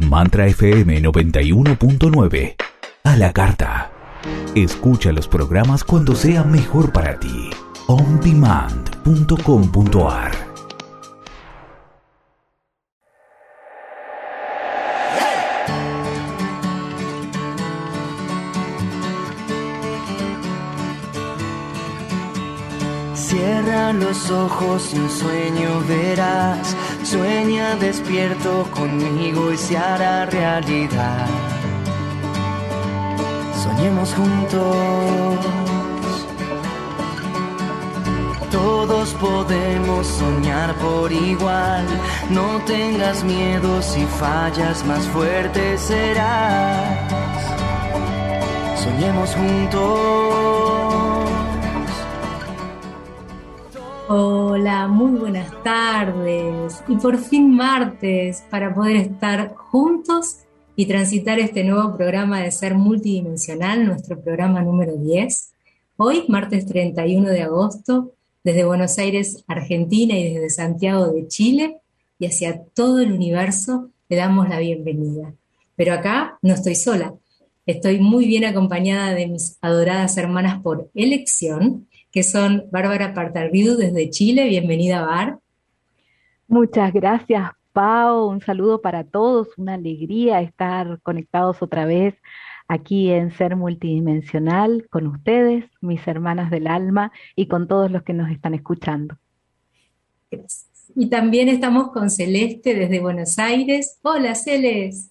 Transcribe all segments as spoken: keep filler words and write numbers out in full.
Mantra F M noventa y uno punto nueve. A la carta. Escucha los programas cuando sea mejor para ti. on demand punto com punto a r. Cierra los ojos y un sueño verás. Sueña despierto conmigo y se hará realidad. Soñemos juntos. Todos podemos soñar por igual. No tengas miedo, si fallas más fuerte serás. Soñemos juntos. Hola, muy buenas tardes. Y por fin martes para poder estar juntos y transitar este nuevo programa de Ser Multidimensional, nuestro programa número diez. Hoy, martes treinta y uno de agosto, desde Buenos Aires, Argentina, y desde Santiago de Chile, y hacia todo el universo, le damos la bienvenida. Pero acá no estoy sola. Estoy muy bien acompañada de mis adoradas hermanas por elección, que son Bárbara Partarridu desde Chile. Bienvenida, Bar. Muchas gracias, Pau. Un saludo para todos. Una alegría estar conectados otra vez aquí en Ser Multidimensional con ustedes, mis hermanas del alma, y con todos los que nos están escuchando. Gracias. Y también estamos con Celeste desde Buenos Aires. Hola, Celes.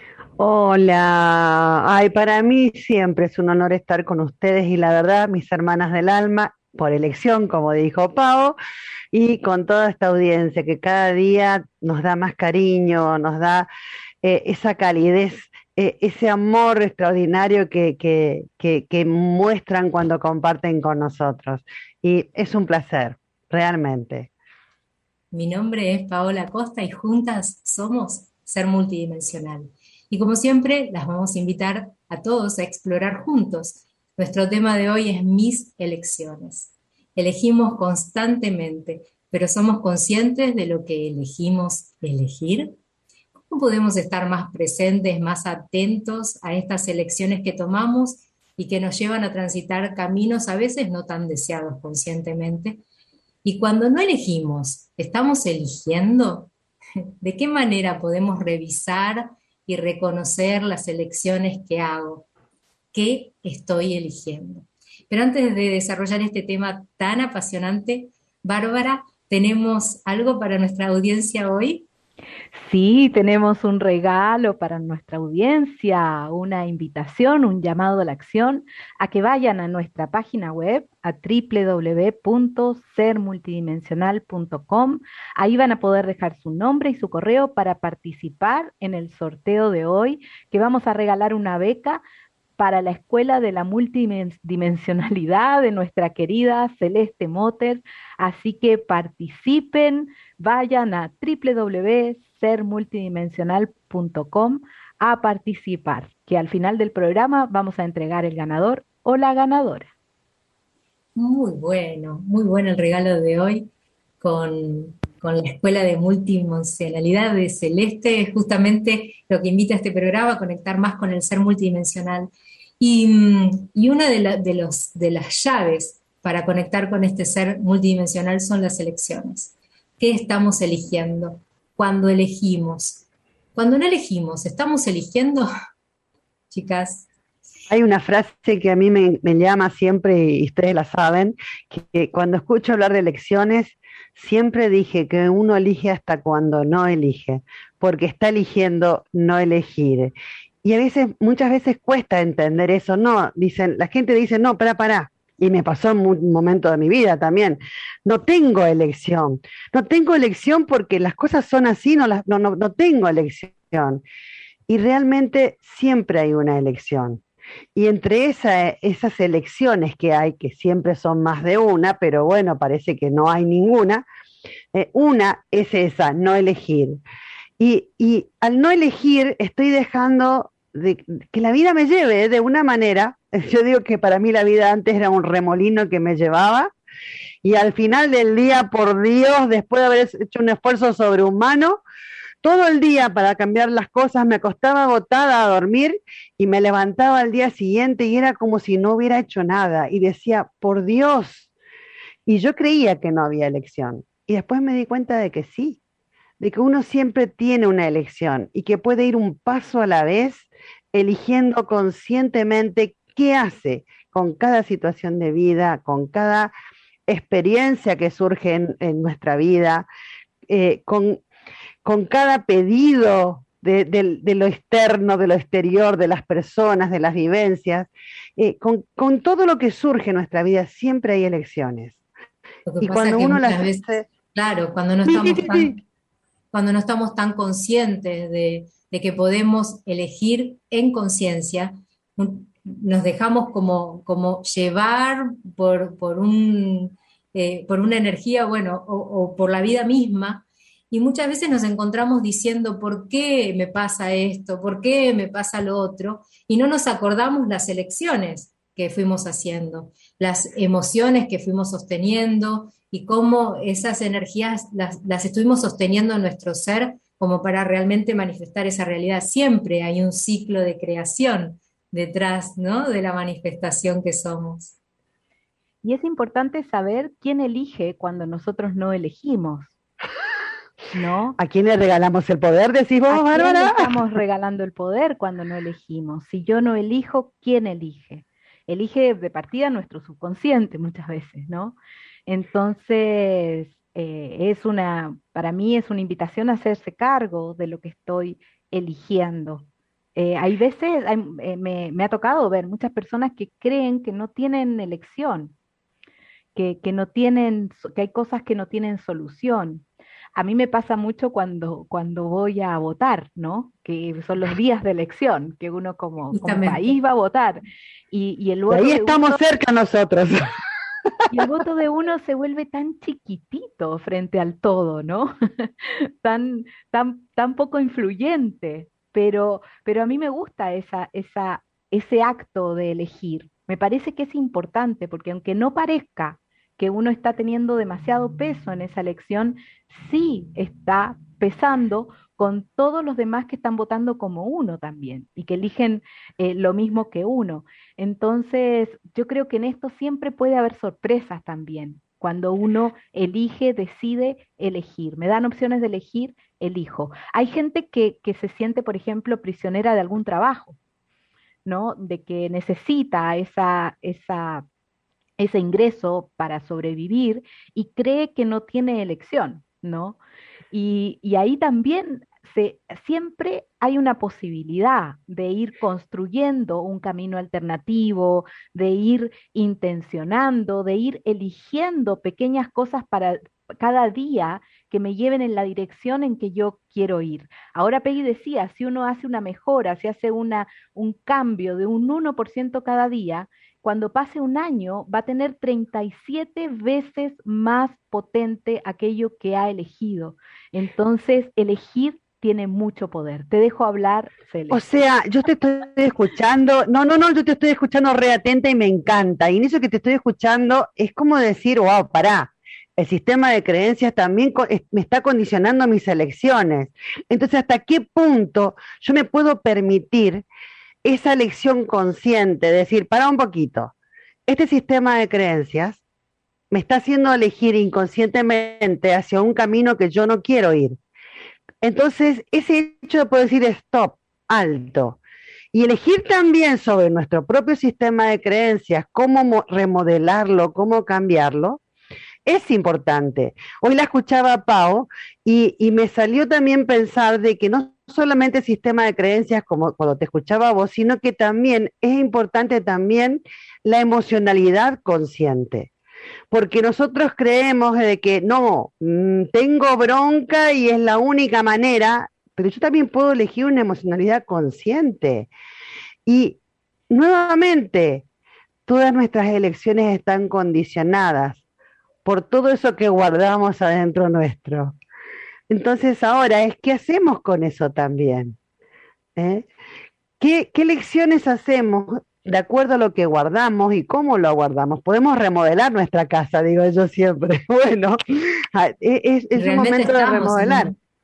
Hola, ay, para mí siempre es un honor estar con ustedes y la verdad, mis hermanas del alma, por elección, como dijo Pau, y con toda esta audiencia que cada día nos da más cariño, nos da eh, esa calidez, eh, ese amor extraordinario que, que, que, que muestran cuando comparten con nosotros. Y es un placer, realmente. Mi nombre es Paola Costa y juntas somos Ser Multidimensional. Y como siempre, las vamos a invitar a todos a explorar juntos. Nuestro tema de hoy es mis elecciones. Elegimos constantemente, pero ¿somos conscientes de lo que elegimos elegir? ¿Cómo podemos estar más presentes, más atentos a estas elecciones que tomamos y que nos llevan a transitar caminos a veces no tan deseados conscientemente? Y cuando no elegimos, ¿estamos eligiendo? ¿De qué manera podemos revisar y reconocer las elecciones que hago? ¿Qué estoy eligiendo? Pero antes de desarrollar este tema tan apasionante, Bárbara, ¿tenemos algo para nuestra audiencia hoy? Sí, tenemos un regalo para nuestra audiencia, una invitación, un llamado a la acción, a que vayan a nuestra página web, a doble u doble u doble u punto ser multidimensional punto com. Ahí van a poder dejar su nombre y su correo para participar en el sorteo de hoy, que vamos a regalar una beca para la Escuela de la Multidimensionalidad de nuestra querida Celeste Motter. Así que participen, vayan a doble u doble u doble u punto ser multidimensional punto com a participar, que al final del programa vamos a entregar el ganador o la ganadora. Muy bueno, muy bueno el regalo de hoy con, con la Escuela de Multidimensionalidad de Celeste. Es justamente lo que invita a este programa a conectar más con el ser multidimensional. Y, y una de, la, de, los, de las llaves para conectar con este ser multidimensional son las elecciones. ¿Qué estamos eligiendo? Cuando elegimos. Cuando no elegimos, ¿estamos eligiendo? Chicas. Hay una frase que a mí me, me llama siempre, y ustedes la saben, que, que cuando escucho hablar de elecciones, siempre dije que uno elige hasta cuando no elige, porque está eligiendo no elegir. Y a veces, muchas veces cuesta entender eso. No, dicen, la gente dice, no, pará, pará. Y me pasó en un momento de mi vida también. No tengo elección. No tengo elección porque las cosas son así, no, las, no, no, no tengo elección. Y realmente siempre hay una elección. Y entre esa, esas elecciones que hay, que siempre son más de una, pero bueno, parece que no hay ninguna, eh, una es esa, no elegir. Y, y al no elegir estoy dejando de, que la vida me lleve de una manera. Yo digo que para mí la vida antes era un remolino que me llevaba, y al final del día, por Dios, después de haber hecho un esfuerzo sobrehumano, todo el día para cambiar las cosas, me acostaba agotada a dormir y me levantaba al día siguiente y era como si no hubiera hecho nada. Y decía, por Dios. Y yo creía que no había elección. Y después me di cuenta de que sí, de que uno siempre tiene una elección y que puede ir un paso a la vez, eligiendo conscientemente qué hace con cada situación de vida, con cada experiencia que surge en, en nuestra vida, eh, con, con cada pedido de, de, de lo externo, de lo exterior, de las personas, de las vivencias, eh, con, con todo lo que surge en nuestra vida, siempre hay elecciones. Lo que Y pasa cuando que uno muchas las veces, hace... claro, cuando no estamos tan, cuando no estamos tan conscientes de, de que podemos elegir en conciencia, un- nos dejamos como, como llevar por, por un, eh, por una energía, bueno, o, o por la vida misma, y muchas veces nos encontramos diciendo, ¿por qué me pasa esto? ¿Por qué me pasa lo otro? Y no nos acordamos las elecciones que fuimos haciendo, las emociones que fuimos sosteniendo y cómo esas energías las, las estuvimos sosteniendo en nuestro ser como para realmente manifestar esa realidad. Siempre hay un ciclo de creación detrás, ¿no?, de la manifestación que somos. Y es importante saber quién elige cuando nosotros no elegimos, ¿no? ¿A quién le regalamos el poder? Decís vos, ¿A quién le Bárbara. estamos regalando el poder cuando no elegimos? Si yo no elijo, ¿quién elige? Elige de partida nuestro subconsciente muchas veces, ¿no? Entonces, eh, es una, para mí es una invitación a hacerse cargo de lo que estoy eligiendo. Eh, hay veces, hay- eh, me, me ha tocado ver muchas personas que creen que no tienen elección, que, que no tienen, que hay cosas que no tienen solución. A mí me pasa mucho cuando, cuando voy a votar, ¿no? Que son los días de elección, que uno como, como Justamente. país va a votar. Y, y el Y ahí voto de estamos uno, cerca nosotros. y el voto de uno se vuelve tan chiquitito frente al todo, ¿no? Tan, tan, tan poco influyente. Pero, pero a mí me gusta esa, esa, ese acto de elegir. Me parece que es importante, porque aunque no parezca que uno está teniendo demasiado peso en esa elección, sí está pesando con todos los demás que están votando como uno también y que eligen eh, lo mismo que uno. Entonces, yo creo que en esto siempre puede haber sorpresas también. Cuando uno elige, decide elegir. Me dan opciones de elegir, elijo. Hay gente que, que se siente, por ejemplo, prisionera de algún trabajo, ¿no? De que necesita esa, esa ese ingreso para sobrevivir y cree que no tiene elección, ¿no? Y, y ahí también se, siempre hay una posibilidad de ir construyendo un camino alternativo, de ir intencionando, de ir eligiendo pequeñas cosas para cada día que me lleven en la dirección en que yo quiero ir. Ahora Peggy decía, si uno hace una mejora, si hace una, un cambio de un uno por ciento cada día, cuando pase un año va a tener treinta y siete veces más potente aquello que ha elegido. Entonces, elegir tiene mucho poder. Te dejo hablar, O Cele. sea, yo te estoy escuchando, no, no, no, yo te estoy escuchando re atenta y me encanta. Y en eso que te estoy escuchando es como decir, wow, pará, el sistema de creencias también co- es- me está condicionando mis elecciones. Entonces, ¿hasta qué punto yo me puedo permitir esa elección consciente? Decir, pará un poquito, este sistema de creencias me está haciendo elegir inconscientemente hacia un camino que yo no quiero ir. Entonces, ese hecho de poder decir stop, alto, y elegir también sobre nuestro propio sistema de creencias, cómo mo- remodelarlo, cómo cambiarlo, es importante. Hoy la escuchaba a Pau y, y me salió también pensar de que no solamente el sistema de creencias, como cuando te escuchaba a vos, sino que también es importante también la emocionalidad consciente. Porque nosotros creemos de que no, mm, tengo bronca y es la única manera, pero yo también puedo elegir una emocionalidad consciente. Y nuevamente, todas nuestras elecciones están condicionadas por todo eso que guardamos adentro nuestro. Entonces ahora es, ¿qué hacemos con eso también? ¿Eh? ¿Qué, qué lecciones hacemos de acuerdo a lo que guardamos y cómo lo guardamos? Podemos remodelar nuestra casa, digo yo siempre. Bueno, es, Y es un realmente momento de estamos en remodelar. un,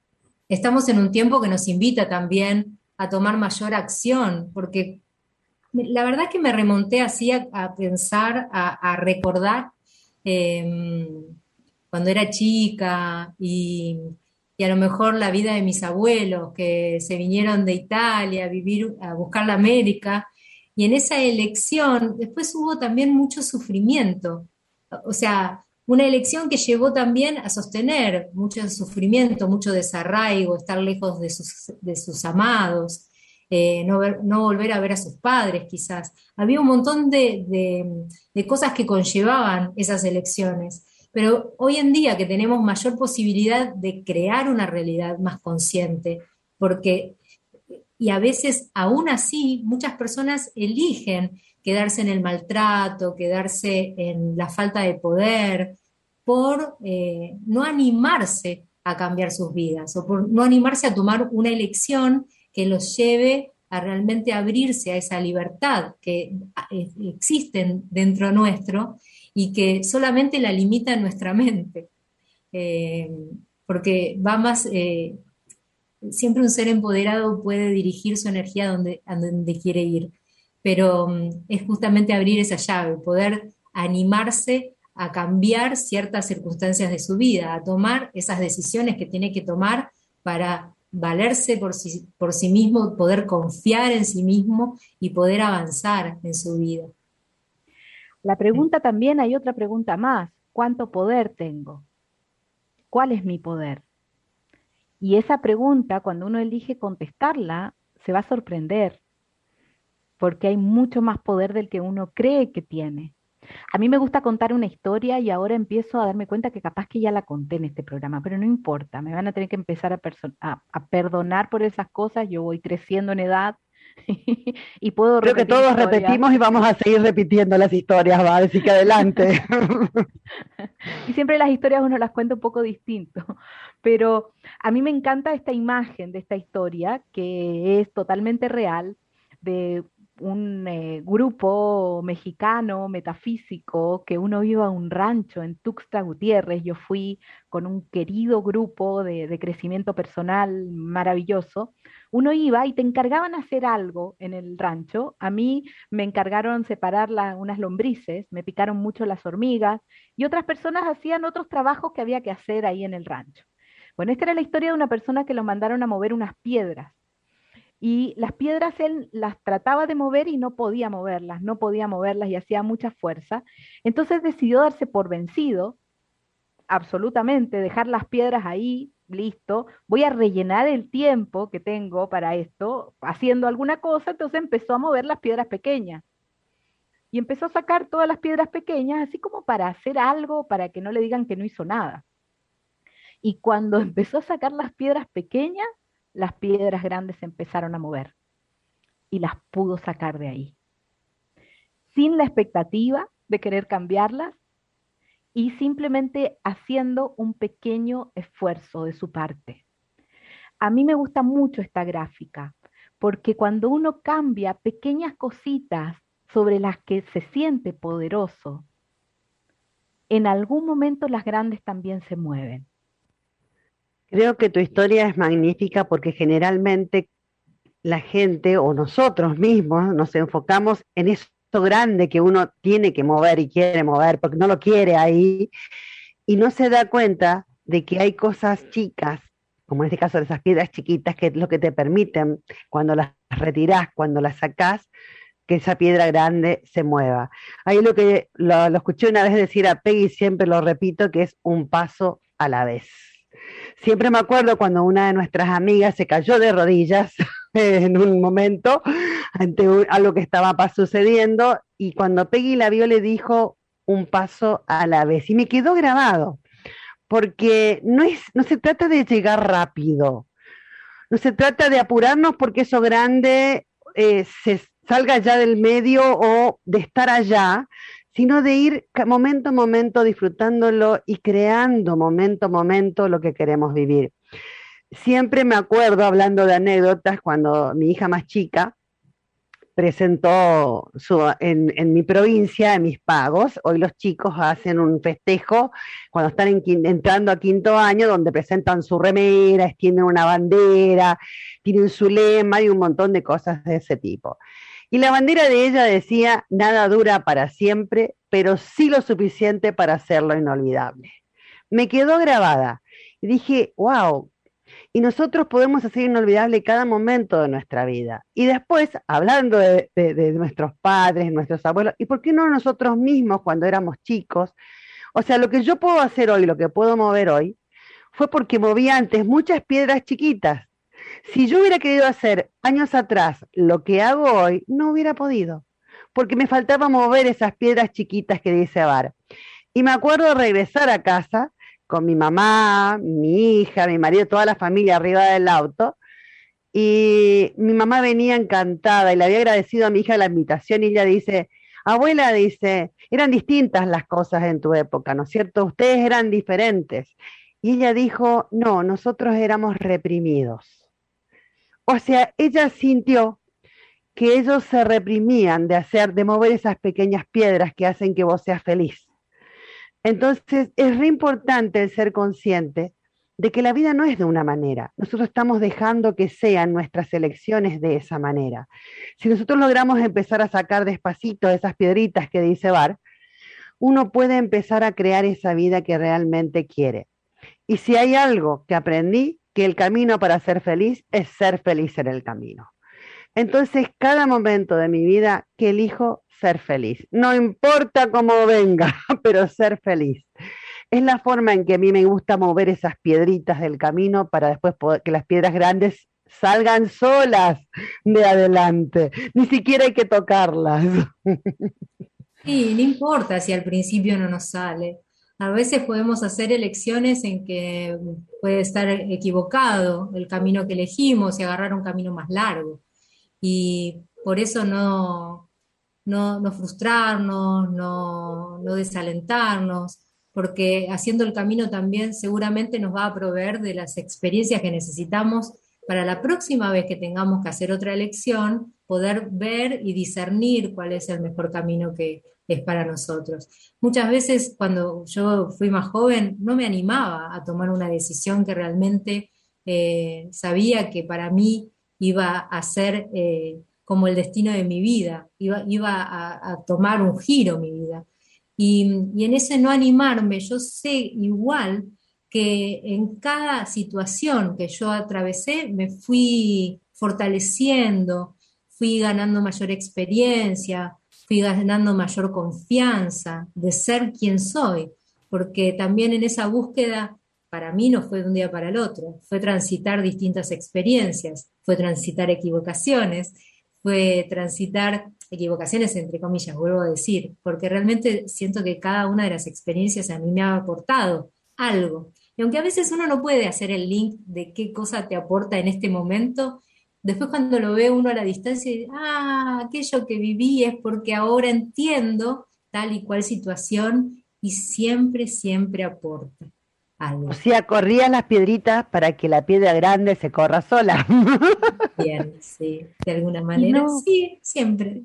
estamos en un tiempo que nos invita también a tomar mayor acción, porque la verdad es que me remonté así a, a pensar, a, a recordar eh, cuando era chica y, y a lo mejor la vida de mis abuelos que se vinieron de Italia a vivir, a buscar la América, y en esa elección después hubo también mucho sufrimiento, o sea, una elección que llevó también a sostener mucho sufrimiento, mucho desarraigo, estar lejos de sus, de sus amados, eh, no, ver- no volver a ver a sus padres quizás. Había un montón de, de- de cosas que conllevaban esas elecciones, pero hoy en día que tenemos mayor posibilidad de crear una realidad más consciente, porque, y a veces aún así, muchas personas eligen quedarse en el maltrato, quedarse en la falta de poder, por eh, no animarse a cambiar sus vidas o por no animarse a tomar una elección que los lleve a realmente abrirse a esa libertad que eh, existe dentro nuestro y que solamente la limita nuestra mente. Eh, porque va más, eh, siempre un ser empoderado puede dirigir su energía a donde, a donde quiere ir, pero mm, es justamente abrir esa llave, poder animarse a cambiar ciertas circunstancias de su vida, a tomar esas decisiones que tiene que tomar para valerse por sí, por sí mismo, poder confiar en sí mismo y poder avanzar en su vida. La pregunta también, hay otra pregunta más. ¿Cuánto poder tengo? ¿Cuál es mi poder? Y esa pregunta, cuando uno elige contestarla, se va a sorprender, porque hay mucho más poder del que uno cree que tiene. A mí me gusta contar una historia y ahora empiezo a darme cuenta que capaz que ya la conté en este programa, pero no importa, me van a tener que empezar a, perso- a- a perdonar por esas cosas, yo voy creciendo en edad y puedo Creo que repetir todos historias. repetimos y vamos a seguir repitiendo las historias, va, así que adelante. Y siempre las historias uno las cuenta un poco distinto, pero a mí me encanta esta imagen de esta historia que es totalmente real de un eh, grupo mexicano metafísico que uno iba a un rancho en Tuxtla Gutiérrez. Yo fui con un querido grupo de, de crecimiento personal maravilloso. Uno iba y te encargaban hacer algo en el rancho. A mí me encargaron separar la- unas lombrices, me picaron mucho las hormigas y otras personas hacían otros trabajos que había que hacer ahí en el rancho. Bueno, esta era la historia de una persona que lo mandaron a mover unas piedras y las piedras él las trataba de mover y no podía moverlas, no podía moverlas y hacía mucha fuerza. Entonces decidió darse por vencido, absolutamente, dejar las piedras ahí, listo, voy a rellenar el tiempo que tengo para esto haciendo alguna cosa, entonces empezó a mover las piedras pequeñas y empezó a sacar todas las piedras pequeñas, así como para hacer algo, para que no le digan que no hizo nada. Y cuando empezó a sacar las piedras pequeñas, las piedras grandes se empezaron a mover y las pudo sacar de ahí, sin la expectativa de querer cambiarlas y simplemente haciendo un pequeño esfuerzo de su parte. A mí me gusta mucho esta gráfica, porque cuando uno cambia pequeñas cositas sobre las que se siente poderoso, en algún momento las grandes también se mueven. Creo que tu historia es magnífica porque generalmente la gente o nosotros mismos nos enfocamos en eso grande que uno tiene que mover y quiere mover porque no lo quiere ahí y no se da cuenta de que hay cosas chicas, como en este caso de esas piedras chiquitas, que es lo que te permiten cuando las retirás, cuando las sacás, que esa piedra grande se mueva. Ahí lo que lo, lo escuché una vez decir a Peggy, siempre lo repito, que es un paso a la vez. Siempre me acuerdo cuando una de nuestras amigas se cayó de rodillas en un momento ante un, algo que estaba sucediendo y cuando Peggy la vio le dijo un paso a la vez y me quedó grabado porque no, es, no se trata de llegar rápido, no se trata de apurarnos porque eso grande eh, se salga ya del medio o de estar allá, sino de ir momento a momento disfrutándolo y creando momento a momento lo que queremos vivir. Siempre me acuerdo, hablando de anécdotas, cuando mi hija más chica presentó su, en, en mi provincia, en mis pagos. Hoy los chicos hacen un festejo cuando están en, entrando a quinto año, donde presentan su remera, extienden una bandera, tienen su lema y un montón de cosas de ese tipo. Y la bandera de ella decía: nada dura para siempre, pero sí lo suficiente para hacerlo inolvidable. Me quedó grabada y dije, wow, y nosotros podemos hacer inolvidable cada momento de nuestra vida. Y después, hablando de, de, de nuestros padres, nuestros abuelos, ¿y por qué no nosotros mismos cuando éramos chicos? O sea, lo que yo puedo hacer hoy, lo que puedo mover hoy, fue porque moví antes muchas piedras chiquitas. Si yo hubiera querido hacer años atrás lo que hago hoy, no hubiera podido, porque me faltaba mover esas piedras chiquitas que dice Bar. Y me acuerdo regresar a casa con mi mamá, mi hija, mi marido, toda la familia arriba del auto, y mi mamá venía encantada y le había agradecido a mi hija la invitación, y ella dice: abuela, dice, eran distintas las cosas en tu época, ¿no es cierto? Ustedes eran diferentes. Y ella dijo: no, nosotros éramos reprimidos. O sea, ella sintió que ellos se reprimían de hacer, de mover esas pequeñas piedras que hacen que vos seas feliz. Entonces, es re importante el ser consciente de que la vida no es de una manera. Nosotros estamos dejando que sean nuestras elecciones de esa manera. Si nosotros logramos empezar a sacar despacito esas piedritas que dice Bar, uno puede empezar a crear esa vida que realmente quiere. Y si hay algo que aprendí, que el camino para ser feliz es ser feliz en el camino. Entonces, cada momento de mi vida que elijo ser feliz, no importa cómo venga, pero ser feliz. Es la forma en que a mí me gusta mover esas piedritas del camino para después poder, que las piedras grandes salgan solas de adelante. Ni siquiera hay que tocarlas. Sí, no importa si al principio no nos sale. A veces podemos hacer elecciones en que puede estar equivocado el camino que elegimos y agarrar un camino más largo. Y por eso no, no, no frustrarnos, no, no desalentarnos, porque haciendo el camino también seguramente nos va a proveer de las experiencias que necesitamos para la próxima vez que tengamos que hacer otra elección, poder ver y discernir cuál es el mejor camino que es para nosotros. Muchas veces cuando yo fui más joven no me animaba a tomar una decisión que realmente eh, sabía que para mí iba a ser eh, como el destino de mi vida, iba, iba a, a tomar un giro mi vida. Y, y en ese no animarme, yo sé igual que en cada situación que yo atravesé me fui fortaleciendo, fui ganando mayor experiencia, fui ganando mayor confianza de ser quien soy, porque también en esa búsqueda para mí no fue de un día para el otro, fue transitar distintas experiencias, fue transitar equivocaciones, fue transitar equivocaciones entre comillas, vuelvo a decir, porque realmente siento que cada una de las experiencias a mí me ha aportado algo. Y aunque a veces uno no puede hacer el link de qué cosa te aporta en este momento, después cuando lo ve uno a la distancia, dice, ah, aquello que viví es porque ahora entiendo tal y cual situación y siempre, siempre aporta algo. O sea, corrías las piedritas para que la piedra grande se corra sola. Bien, sí, de alguna manera, no, sí, siempre.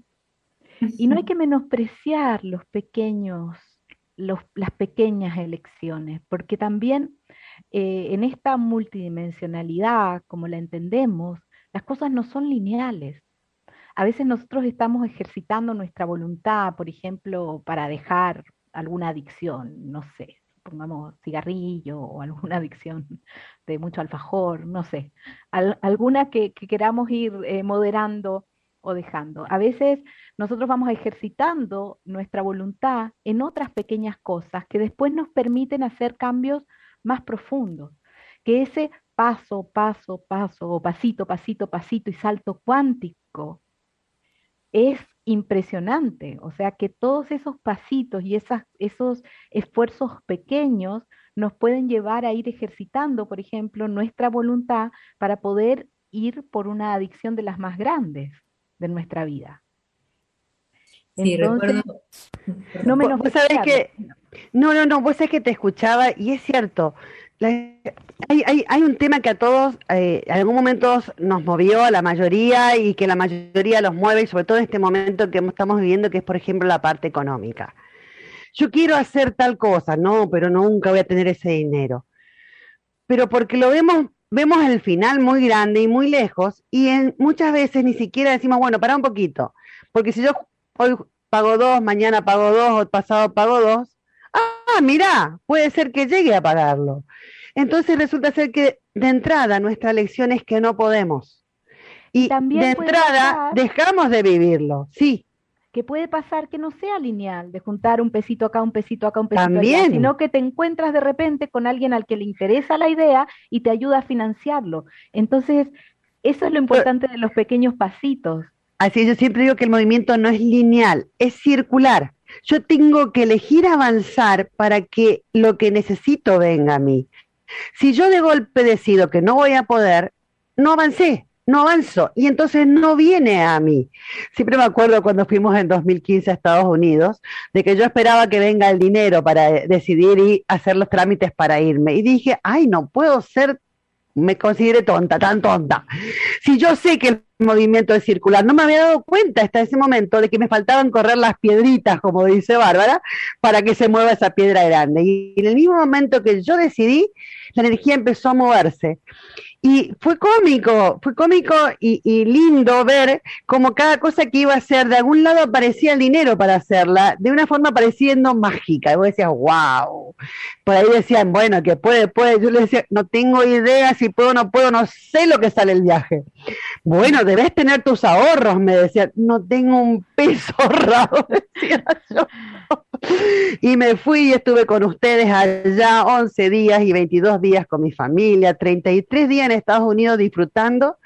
Y no hay que menospreciar los pequeños, los, las pequeñas elecciones, porque también eh, en esta multidimensionalidad, como la entendemos, las cosas no son lineales. A veces nosotros estamos ejercitando nuestra voluntad, por ejemplo, para dejar alguna adicción, no sé, pongamos cigarrillo o alguna adicción de mucho alfajor, no sé, al, alguna que, que queramos ir eh, moderando o dejando. A veces nosotros vamos ejercitando nuestra voluntad en otras pequeñas cosas que después nos permiten hacer cambios más profundos, que ese paso, paso, paso, o pasito, pasito, pasito y salto cuántico es impresionante. O sea que todos esos pasitos y esas, esos esfuerzos pequeños nos pueden llevar a ir ejercitando, por ejemplo, nuestra voluntad para poder ir por una adicción de las más grandes de nuestra vida. Sí, Entonces, recuerdo. No menos vos sabés que, no, no, no, vos sabés que te escuchaba y es cierto, La- hay, hay, hay un tema que a todos, eh, en algún momento nos movió a la mayoría y que la mayoría los mueve, y sobre todo en este momento que estamos viviendo, que es, por ejemplo, la parte económica. Yo quiero hacer tal cosa, no, pero nunca voy a tener ese dinero. Pero porque lo vemos, vemos el final muy grande y muy lejos, y en, muchas veces ni siquiera decimos, bueno, para un poquito, porque si yo hoy pago dos, mañana pago dos, o pasado pago dos, ah, mirá, puede ser que llegue a pagarlo. Entonces resulta ser que de entrada nuestra lección es que no podemos. Y Y de también puede entrada pasar dejamos de vivirlo, sí, que puede pasar que no sea lineal, de juntar un pesito acá, un pesito acá, un pesito allá, también. sino que te encuentras de repente con alguien al que le interesa la idea y te ayuda a financiarlo. Entonces, eso es lo importante de los pequeños pasitos. Así yo siempre digo que el movimiento no es lineal, es circular. Yo tengo que elegir avanzar para que lo que necesito venga a mí. Si yo de golpe decido que no voy a poder, no avancé, no avanzo, y entonces no viene a mí. Siempre me acuerdo cuando fuimos en dos mil quince a Estados Unidos, de que yo esperaba que venga el dinero para decidir y hacer los trámites para irme. Y dije, ay, no puedo ser, me consideré tonta, tan tonta. Si yo sé que el movimiento es circular, no me había dado cuenta hasta ese momento de que me faltaban correr las piedritas, como dice Bárbara, para que se mueva esa piedra grande. Y en el mismo momento que yo decidí, la energía empezó a moverse. Y fue cómico, fue cómico y, y lindo ver cómo cada cosa que iba a hacer, de algún lado aparecía el dinero para hacerla, de una forma pareciendo mágica. Y vos decías, wow. Por ahí decían, bueno, que puede, puede. Yo le decía, no tengo idea si puedo o no puedo, no sé lo que sale el viaje. Bueno, debes tener tus ahorros, me decían. No tengo un peso ahorrado, decía yo. Y me fui y estuve con ustedes allá once días y veintidós días con mi familia, treinta y tres días en Estados Unidos disfrutando.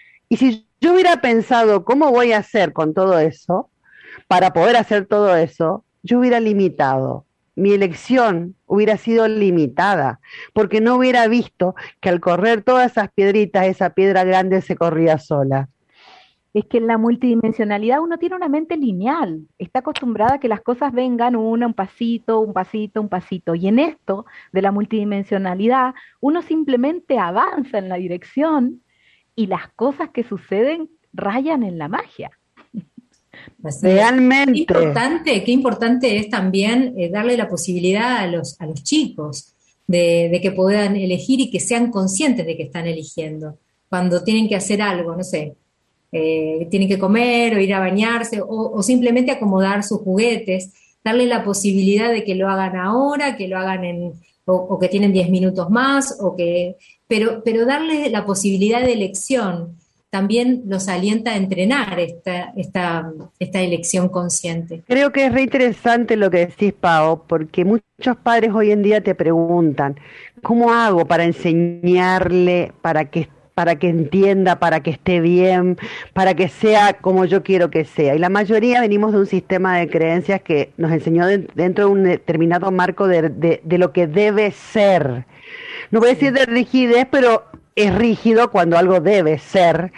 Y si yo hubiera pensado cómo voy a hacer con todo eso, para poder hacer todo eso, yo hubiera limitado. Mi elección hubiera sido limitada, porque no hubiera visto que al correr todas esas piedritas, esa piedra grande se corría sola. Es que en la multidimensionalidad uno tiene una mente lineal, está acostumbrada a que las cosas vengan una, un pasito, un pasito, un pasito. Y en esto de la multidimensionalidad, uno simplemente avanza en la dirección y las cosas que suceden rayan en la magia. Así es. Realmente. Qué importante, qué importante es también eh, darle la posibilidad a los, a los chicos de, de que puedan elegir y que sean conscientes de que están eligiendo. Cuando tienen que hacer algo, no sé, eh, tienen que comer o ir a bañarse o, o simplemente acomodar sus juguetes, darle la posibilidad de que lo hagan ahora, que lo hagan en, o, o que tienen diez minutos más, o que, pero, pero darle la posibilidad de elección también los alienta a entrenar esta, esta, esta elección consciente. Creo que es re interesante lo que decís, Pao, porque muchos padres hoy en día te preguntan, ¿cómo hago para enseñarle, para que, para que entienda, para que esté bien, para que sea como yo quiero que sea? Y la mayoría venimos de un sistema de creencias que nos enseñó de, dentro de un determinado marco de, de, de lo que debe ser. No voy a decir de rigidez, pero es rígido cuando algo debe ser.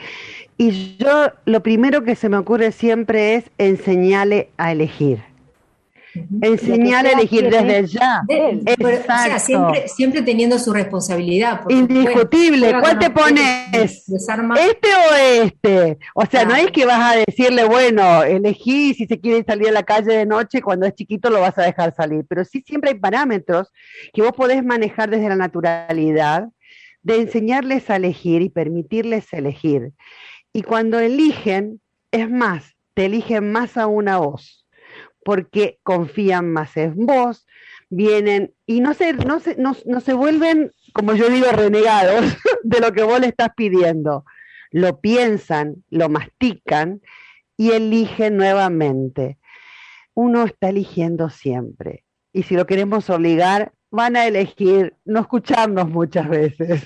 Y yo lo primero que se me ocurre siempre es enseñarle a elegir. Uh-huh. Enseñarle a elegir desde ya. De, pero, o sea, siempre, siempre teniendo su responsabilidad. Indiscutible. ¿Cuál te pones? Desarma. ¿Este o este? O sea, claro. No es que vas a decirle, bueno, elegí si se quiere salir a la calle de noche, cuando es chiquito lo vas a dejar salir. Pero sí siempre hay parámetros que vos podés manejar desde la naturalidad, de enseñarles a elegir y permitirles elegir. Y cuando eligen, es más, te eligen más aún a vos, porque confían más en vos, vienen y no se, no se, no, no se vuelven, como yo digo, renegados de lo que vos le estás pidiendo. Lo piensan, lo mastican y eligen nuevamente. Uno está eligiendo siempre. Y si lo queremos obligar, van a elegir no escucharnos muchas veces.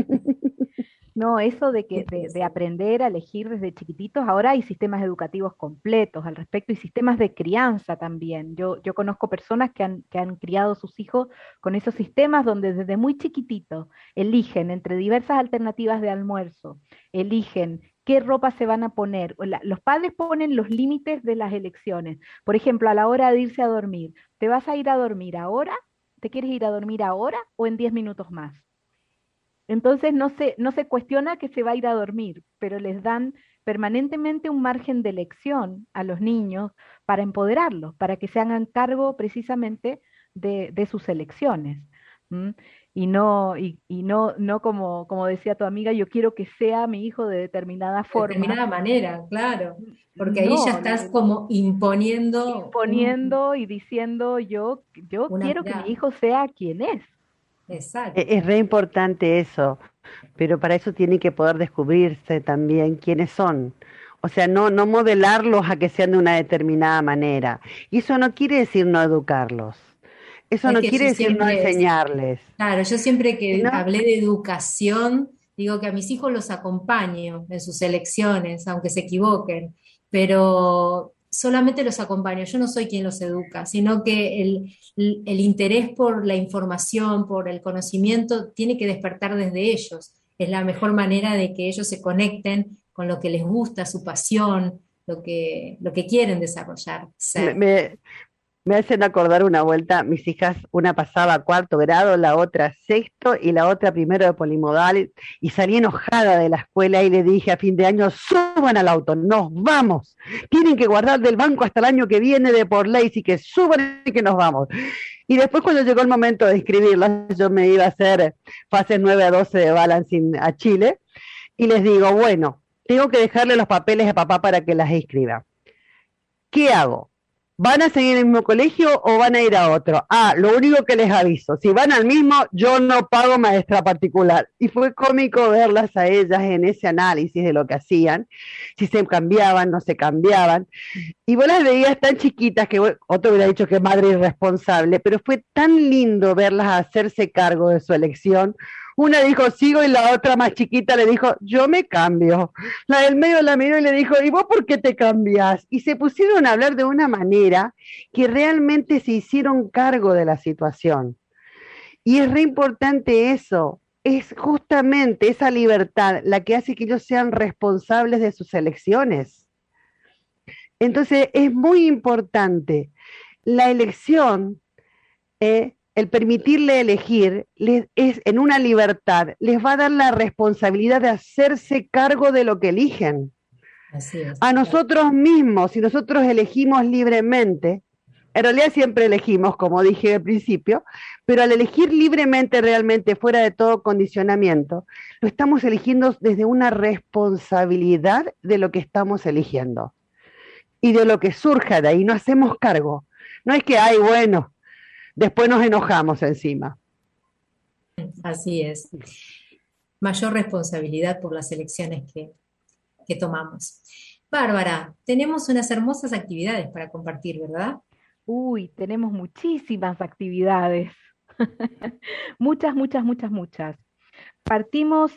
No, eso de que de, de aprender a elegir desde chiquititos, ahora hay sistemas educativos completos al respecto y sistemas de crianza también. Yo, yo conozco personas que han, que han criado sus hijos con esos sistemas donde desde muy chiquititos eligen entre diversas alternativas de almuerzo, eligen qué ropa se van a poner. La, los padres ponen los límites de las elecciones. Por ejemplo, a la hora de irse a dormir, ¿te vas a ir a dormir ahora ¿te quieres ir a dormir ahora o en diez minutos más? Entonces no se, no se cuestiona que se va a ir a dormir, pero les dan permanentemente un margen de elección a los niños para empoderarlos, para que se hagan cargo precisamente de, de sus elecciones. ¿M? Y no, y, y no, no como, como decía tu amiga, yo quiero que sea mi hijo de determinada De forma. determinada manera, claro, porque ahí ya No, estás como imponiendo un- imponiendo y diciendo yo, yo una quiero que mi mirada. hijo sea quien es. Exacto. E- Es re importante eso, pero para eso tienen que poder descubrirse también quiénes son. O sea, no, no modelarlos a que sean de una determinada manera. Y eso no quiere decir no educarlos. Eso Es no que quiere yo decir no siempre, enseñarles. claro, yo siempre que Sino, hablé de educación, digo que a mis hijos los acompaño en sus elecciones, aunque se equivoquen, pero solamente los acompaño. Yo no soy quien los educa, sino que el, el interés por la información, por el conocimiento, tiene que despertar desde ellos. Es la mejor manera de que ellos se conecten con lo que les gusta, su pasión, lo que, lo que quieren desarrollar, me, ser. me- me hacen acordar una vuelta, mis hijas, una pasaba a cuarto grado, la otra a sexto y la otra primero de polimodal, y salí enojada de la escuela y le dije a fin de año, suban al auto, nos vamos, tienen que guardar del banco hasta el año que viene de por ley, así que suban y que nos vamos. Y después cuando llegó el momento de inscribirlas, yo me iba a hacer fases nueve a doce de balancing a Chile, y les digo, bueno, tengo que dejarle los papeles a papá para que las inscriba. ¿Qué hago? ¿Van a seguir en el mismo colegio o van a ir a otro? Ah, lo único que les aviso, si van al mismo, yo no pago maestra particular. Y fue cómico verlas a ellas en ese análisis de lo que hacían, si se cambiaban, no se cambiaban. Y vos las veías tan chiquitas que otro hubiera dicho que madre irresponsable, pero fue tan lindo verlas hacerse cargo de su elección. Una dijo sigo y la otra más chiquita le dijo yo me cambio. La del medio la miró y le dijo ¿y vos por qué te cambias? Y se pusieron a hablar de una manera que realmente se hicieron cargo de la situación. Y es re importante eso. Es justamente esa libertad la que hace que ellos sean responsables de sus elecciones. Entonces es muy importante la elección, eh, el permitirle elegir, les, es en una libertad, les va a dar la responsabilidad de hacerse cargo de lo que eligen. Así es. A nosotros mismos, si nosotros elegimos libremente, en realidad siempre elegimos, como dije al principio, pero al elegir libremente realmente fuera de todo condicionamiento, lo estamos eligiendo desde una responsabilidad de lo que estamos eligiendo y de lo que surja de ahí, no hacemos cargo. No es que, ay, bueno, después nos enojamos encima. Así es. Mayor responsabilidad por las elecciones que, que tomamos. Bárbara, tenemos unas hermosas actividades para compartir, ¿verdad? Uy, tenemos muchísimas actividades. Muchas, muchas, muchas, muchas. Partimos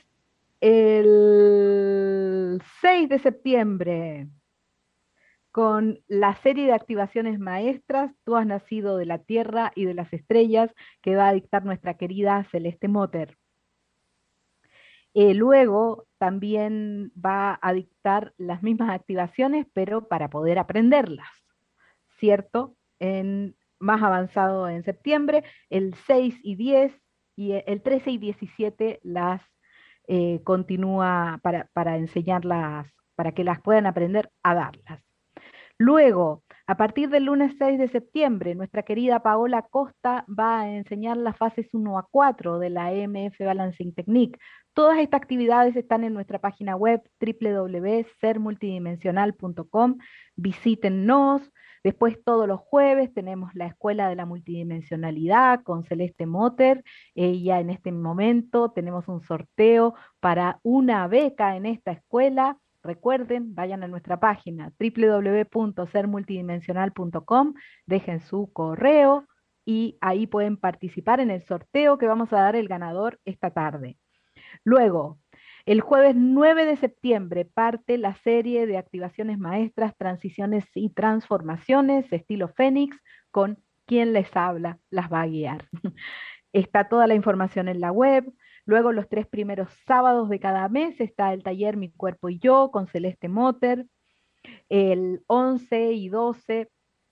el seis de septiembre con la serie de activaciones maestras, Tú has nacido de la tierra y de las estrellas, que va a dictar nuestra querida Celeste Motter. Eh, luego también va a dictar las mismas activaciones, pero para poder aprenderlas, ¿cierto? En, más avanzado en septiembre, el seis y diez, y el trece y diecisiete las eh, continúa para, para enseñarlas, para que las puedan aprender a darlas. Luego, a partir del lunes seis de septiembre, nuestra querida Paola Costa va a enseñar las fases uno a cuatro de la E M F Balancing Technique. Todas estas actividades están en nuestra página web doble u doble u doble u punto ser multidimensional punto com. Visítennos. Después, todos los jueves, tenemos la Escuela de la Multidimensionalidad con Celeste Motter. Ella en este momento tenemos un sorteo para una beca en esta escuela. Recuerden, vayan a nuestra página doble u doble u doble u punto ser multidimensional punto com, dejen su correo y ahí pueden participar en el sorteo que vamos a dar el ganador esta tarde. Luego, el jueves nueve de septiembre parte la serie de activaciones maestras, transiciones y transformaciones, estilo Fénix, con quien les habla, las va a guiar. Está toda la información en la web. Luego, los tres primeros sábados de cada mes está el taller Mi Cuerpo y Yo con Celeste Motter. El once y doce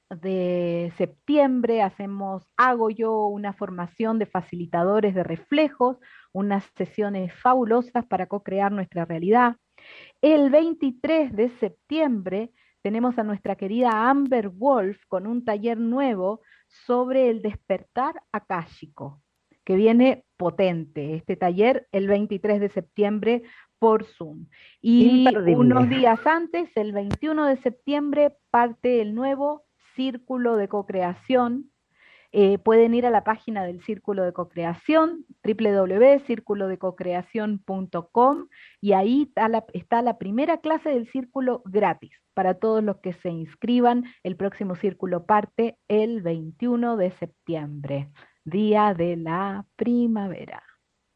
de septiembre hacemos, hago yo una formación de facilitadores de reflejos, unas sesiones fabulosas para co-crear nuestra realidad. El veintitrés de septiembre tenemos a nuestra querida Amber Wolf con un taller nuevo sobre el despertar akáshico, que viene potente. Este taller el veintitrés de septiembre por Zoom. Y Imperdible. Unos días antes, el veintiuno de septiembre, parte el nuevo Círculo de Co-Creación. Eh, pueden ir a la página del Círculo de Co-Creación, doble u doble u doble u punto círculo de co creación punto com, y ahí está la, está la primera clase del círculo gratis para todos los que se inscriban. El próximo círculo parte el veintiuno de septiembre, día de la primavera.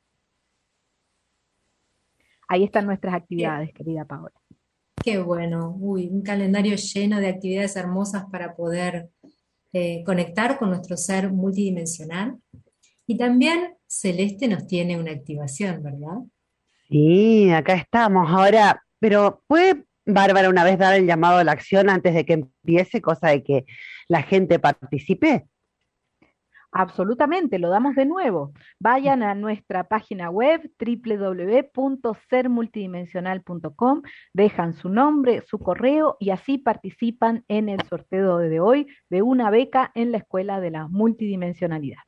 Ahí están nuestras actividades, querida Paola. Qué bueno, uy, un calendario lleno de actividades hermosas para poder eh, conectar con nuestro ser multidimensional. Y también Celeste nos tiene una activación, ¿verdad? Sí, acá estamos ahora, pero ¿puede Bárbara una vez dar el llamado a la acción antes de que empiece, cosa de que la gente participe? Absolutamente, lo damos de nuevo. Vayan a nuestra página web doble u doble u doble u punto ser multidimensional punto com, dejan su nombre, su correo y así participan en el sorteo de hoy de una beca en la Escuela de la Multidimensionalidad.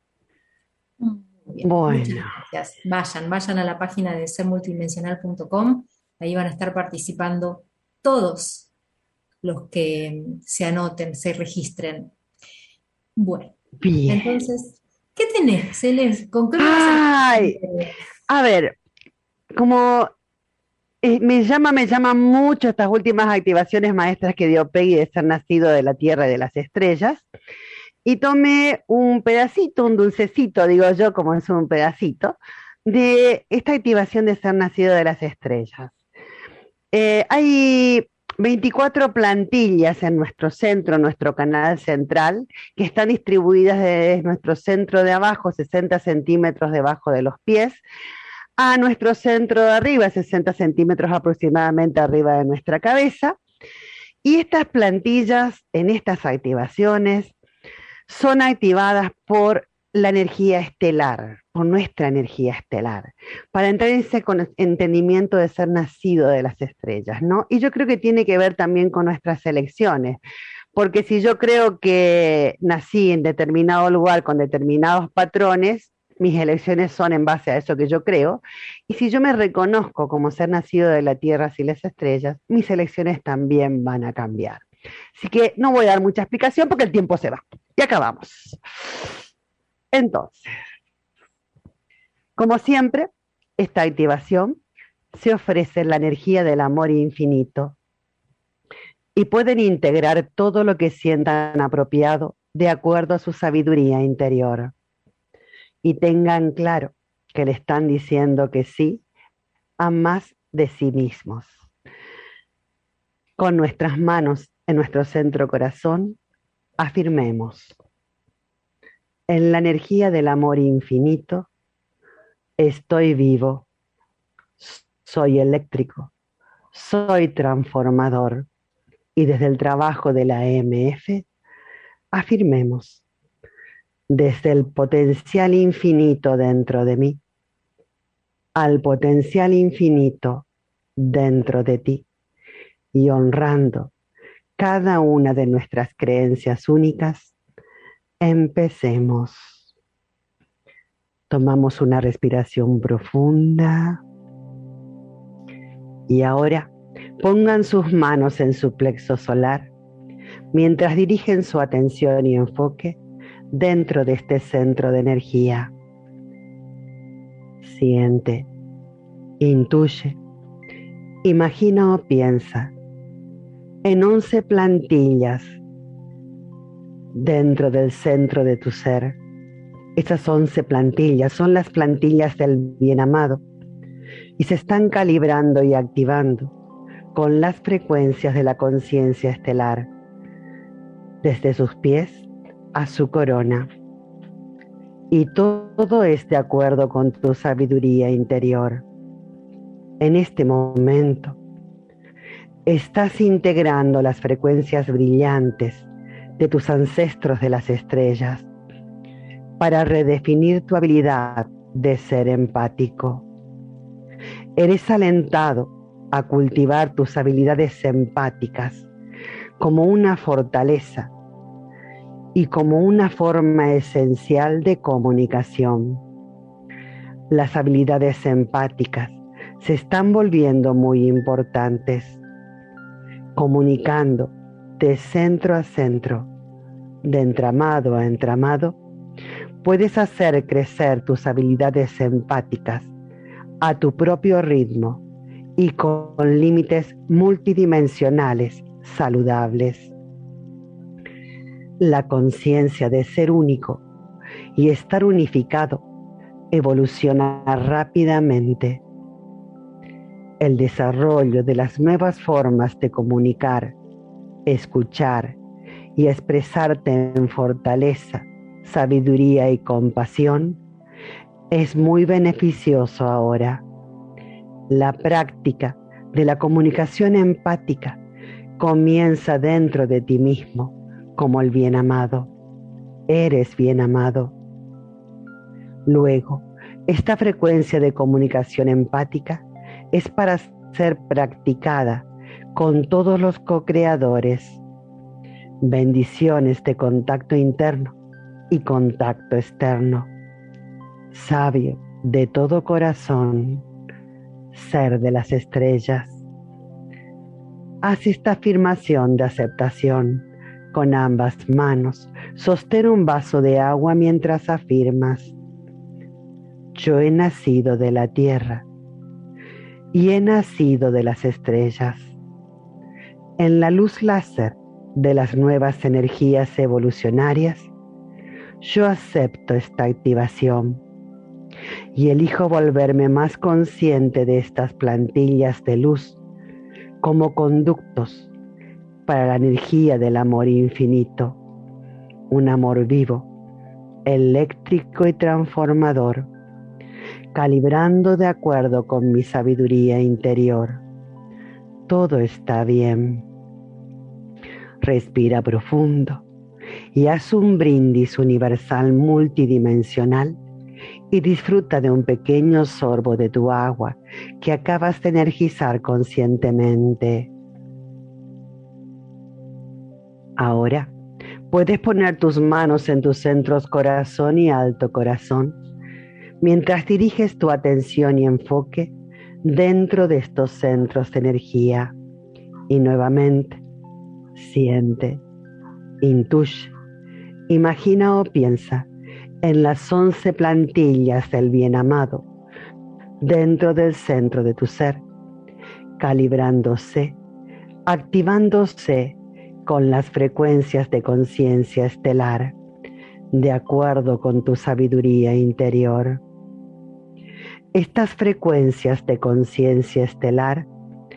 Muy bien, Bueno. muchas gracias. Vayan, vayan a la página de ser multidimensional punto com, ahí van a estar participando todos los que se anoten, se registren. Bueno. Bien. Entonces, ¿qué tenés, Celeste? ¿Con qué me vas a Ay, a ver, como eh, me llama, me llaman mucho estas últimas activaciones maestras que dio Peggy de ser nacido de la tierra y de las estrellas, y tomé un pedacito, un dulcecito, digo yo, como es un pedacito, de esta activación de ser nacido de las estrellas. Eh, hay veinticuatro plantillas en nuestro centro, nuestro canal central, que están distribuidas desde nuestro centro de abajo, sesenta centímetros debajo de los pies, a nuestro centro de arriba, sesenta centímetros aproximadamente arriba de nuestra cabeza. Y estas plantillas, en estas activaciones, son activadas por la energía estelar, por nuestra energía estelar, para entrar en ese entendimiento de ser nacido de las estrellas, ¿no? Y yo creo que tiene que ver también con nuestras elecciones, porque si yo creo que nací en determinado lugar con determinados patrones, mis elecciones son en base a eso que yo creo, y si yo me reconozco como ser nacido de la tierra y las estrellas, mis elecciones también van a cambiar. Así que no voy a dar mucha explicación porque el tiempo se va. Y acabamos. Entonces, como siempre, esta activación se ofrece en la energía del amor infinito y pueden integrar todo lo que sientan apropiado de acuerdo a su sabiduría interior. Y tengan claro que le están diciendo que sí a más de sí mismos. Con nuestras manos en nuestro centro corazón, afirmemos: en la energía del amor infinito, estoy vivo, soy eléctrico, soy transformador. Y desde el trabajo de la E M F, afirmemos: desde el potencial infinito dentro de mí, al potencial infinito dentro de ti, y honrando cada una de nuestras creencias únicas, empecemos. Tomamos una respiración profunda y ahora pongan sus manos en su plexo solar mientras dirigen su atención y enfoque dentro de este centro de energía. Siente, intuye, imagina o piensa en once plantillas dentro del centro de tu ser. Estas once plantillas son las plantillas del bien amado y se están calibrando y activando con las frecuencias de la conciencia estelar, desde sus pies a su corona. Y todo es de acuerdo con tu sabiduría interior. En este momento, estás integrando las frecuencias brillantes de tus ancestros de las estrellas para redefinir tu habilidad de ser empático. Eres alentado a cultivar tus habilidades empáticas como una fortaleza y como una forma esencial de comunicación. Las habilidades empáticas se están volviendo muy importantes, comunicando de centro a centro, de entramado a entramado. Puedes hacer crecer tus habilidades empáticas a tu propio ritmo y con límites multidimensionales saludables. La conciencia de ser único y estar unificado evoluciona rápidamente. El desarrollo de las nuevas formas de comunicar, escuchar y expresarte en fortaleza, sabiduría y compasión es muy beneficioso ahora. La práctica de la comunicación empática comienza dentro de ti mismo como el bien amado. Eres bien amado. Luego, esta frecuencia de comunicación empática es para ser practicada con todos los co-creadores. Bendiciones de contacto interno y contacto externo. Sabio de todo corazón, ser de las estrellas. Haz esta afirmación de aceptación con ambas manos. Sostén un vaso de agua mientras afirmas: yo he nacido de la tierra y he nacido de las estrellas. En la luz láser de las nuevas energías evolucionarias, yo acepto esta activación y elijo volverme más consciente de estas plantillas de luz como conductos para la energía del amor infinito, un amor vivo, eléctrico y transformador, calibrando de acuerdo con mi sabiduría interior. Todo está bien. Respira profundo y haz un brindis universal multidimensional y disfruta de un pequeño sorbo de tu agua que acabas de energizar conscientemente. Ahora puedes poner tus manos en tus centros corazón y alto corazón mientras diriges tu atención y enfoque dentro de estos centros de energía. Y nuevamente, siente, intuye, imagina o piensa en las once plantillas del bien amado dentro del centro de tu ser, calibrándose, activándose con las frecuencias de conciencia estelar, de acuerdo con tu sabiduría interior. Estas frecuencias de conciencia estelar,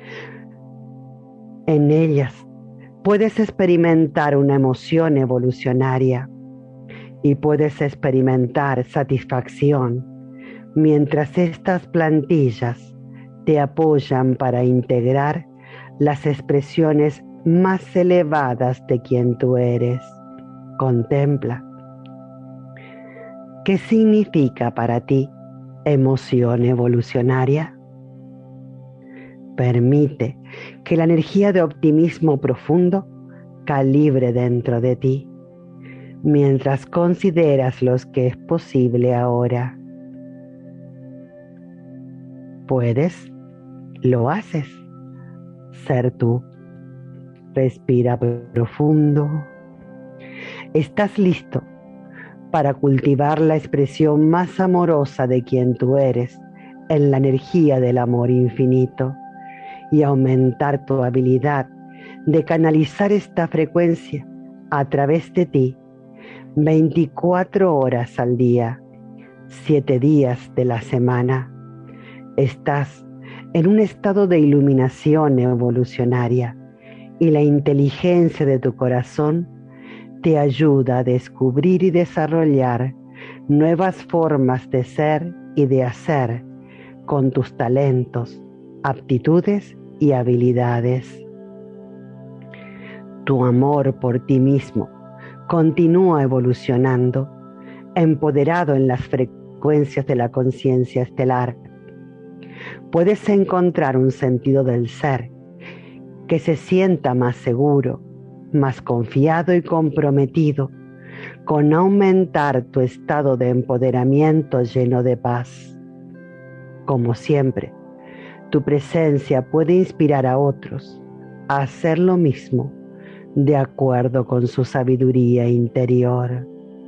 en ellas puedes experimentar una emoción evolucionaria y puedes experimentar satisfacción mientras estas plantillas te apoyan para integrar las expresiones más elevadas de quien tú eres. Contempla. ¿Qué significa para ti emoción evolucionaria? Permite que la energía de optimismo profundo calibre dentro de ti, mientras consideras lo que es posible ahora. Puedes, lo haces, ser tú. Respira profundo. Estás listo para cultivar la expresión más amorosa de quien tú eres en la energía del amor infinito y aumentar tu habilidad de canalizar esta frecuencia a través de ti veinticuatro horas al día, siete días de la semana. Estás en un estado de iluminación evolucionaria y la inteligencia de tu corazón te ayuda a descubrir y desarrollar nuevas formas de ser y de hacer con tus talentos, aptitudes y habilidades. Tu amor por ti mismo Continúa evolucionando, empoderado en las frecuencias de la conciencia estelar. Puedes encontrar un sentido del ser que se sienta más seguro, más confiado y comprometido con aumentar tu estado de empoderamiento lleno de paz. Como siempre, tu presencia puede inspirar a otros a hacer lo mismo de acuerdo con su sabiduría interior.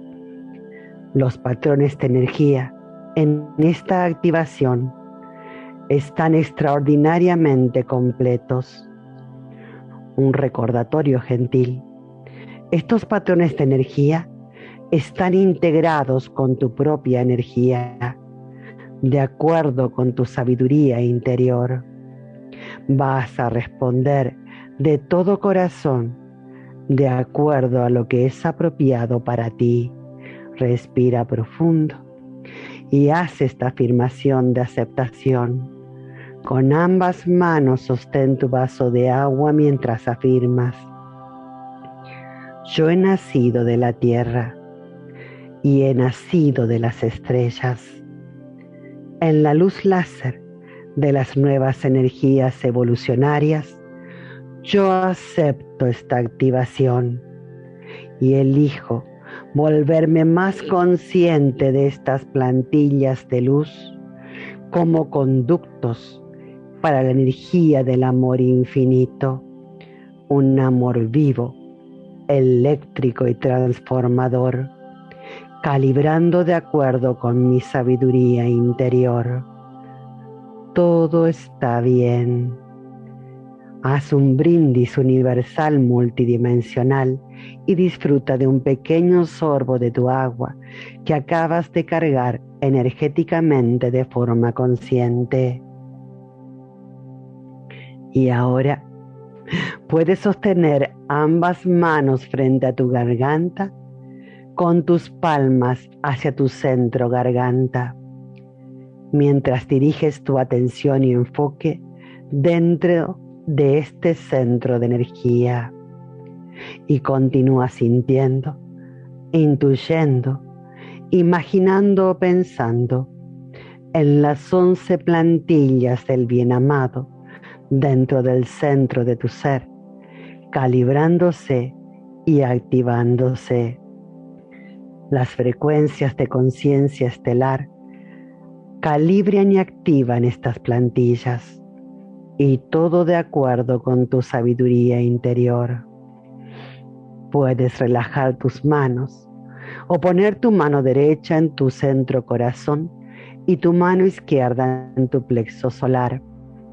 Los patrones de energía en esta activación están extraordinariamente completos. Un recordatorio gentil. Estos patrones de energía están integrados con tu propia energía, de acuerdo con tu sabiduría interior. Vas a responder de todo corazón, de acuerdo a lo que es apropiado para ti. Respira profundo y haz esta afirmación de aceptación. Con ambas manos sostén tu vaso de agua mientras afirmas: yo he nacido de la tierra y he nacido de las estrellas. En la luz láser de las nuevas energías evolucionarias, yo acepto esta activación y elijo volverme más consciente de estas plantillas de luz como conductos para la energía del amor infinito, un amor vivo, eléctrico y transformador, calibrando de acuerdo con mi sabiduría interior. Todo está bien. Haz un brindis universal multidimensional y disfruta de un pequeño sorbo de tu agua que acabas de cargar energéticamente de forma consciente. Y ahora puedes sostener ambas manos frente a tu garganta con tus palmas hacia tu centro garganta, mientras diriges tu atención y enfoque dentro de este centro de energía y continúas sintiendo, intuyendo, imaginando o pensando en las once plantillas del bien amado dentro del centro de tu ser, calibrándose y activándose. Las frecuencias de conciencia estelar calibran y activan estas plantillas, y todo de acuerdo con tu sabiduría interior. Puedes relajar tus manos o poner tu mano derecha en tu centro corazón y tu mano izquierda en tu plexo solar.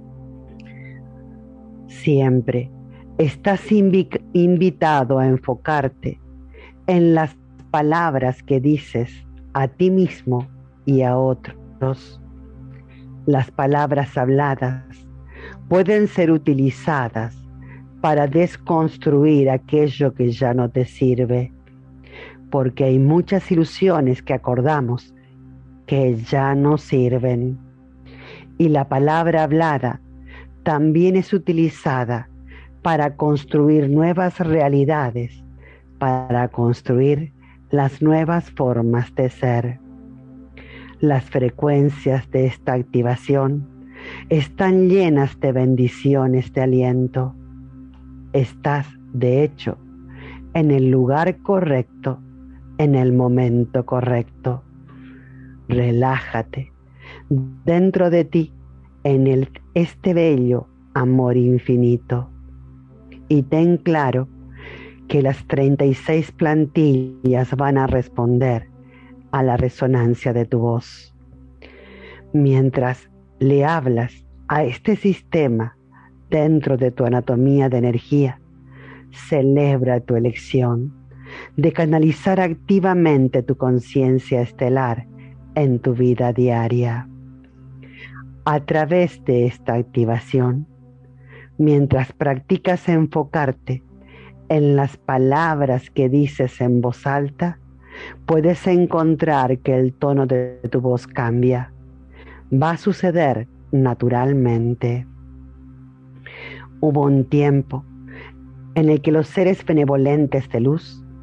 Siempre estás invi- invitado a enfocarte en las palabras que dices a ti mismo y a otros. Las palabras habladas pueden ser utilizadas para desconstruir aquello que ya no te sirve, porque hay muchas ilusiones que acordamos que ya no sirven. Y la palabra hablada también es utilizada para construir nuevas realidades, para construir las nuevas formas de ser. Las frecuencias de esta activación están llenas de bendiciones de aliento. Estás, de hecho, en el lugar correcto, en el momento correcto. Relájate dentro de ti en el, este bello amor infinito y ten claro que las treinta y seis plantillas van a responder a la resonancia de tu voz. Mientras le hablas a este sistema dentro de tu anatomía de energía, celebra tu elección de canalizar activamente tu conciencia estelar en tu vida diaria. A través de esta activación, mientras practicas enfocarte en las palabras que dices en voz alta, puedes encontrar que el tono de tu voz cambia. Va a suceder naturalmente. Hubo un tiempo en el que los seres benevolentes de luz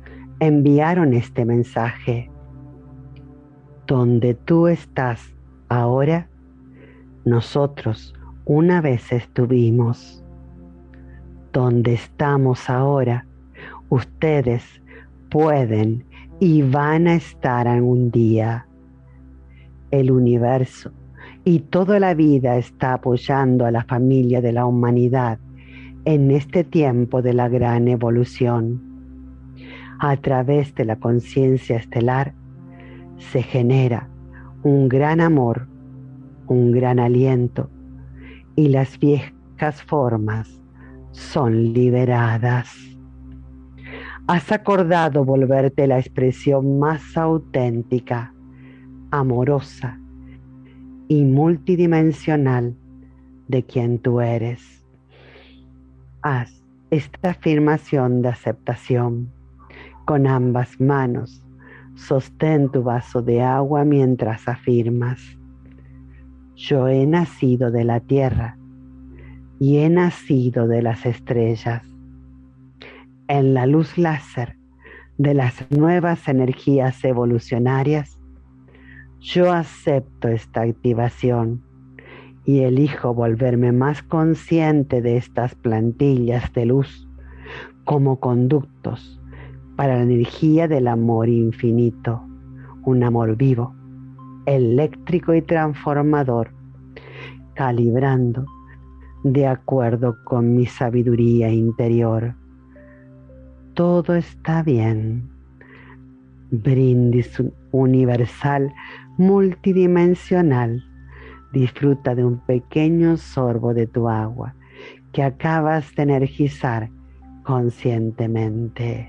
enviaron este mensaje. Donde tú estás ahora, nosotros una vez estuvimos. Donde estamos ahora, ustedes pueden y van a estar algún día. El universo y toda la vida está apoyando a la familia de la humanidad en este tiempo de la gran evolución. A través de la conciencia estelar se genera un gran amor, un gran aliento, y las viejas formas son liberadas. Has acordado volverte la expresión más auténtica, amorosa y multidimensional de quien tú eres. Haz esta afirmación de aceptación. Con ambas manos, sostén tu vaso de agua mientras afirmas: yo he nacido de la tierra y he nacido de las estrellas. En la luz láser de las nuevas energías evolucionarias, yo acepto esta activación y elijo volverme más consciente de estas plantillas de luz como conductos para la energía del amor infinito, un amor vivo, eléctrico y transformador, calibrando de acuerdo con mi sabiduría interior. Todo está bien. Brindis universal, multidimensional. Disfruta de un pequeño sorbo de tu agua que acabas de energizar conscientemente.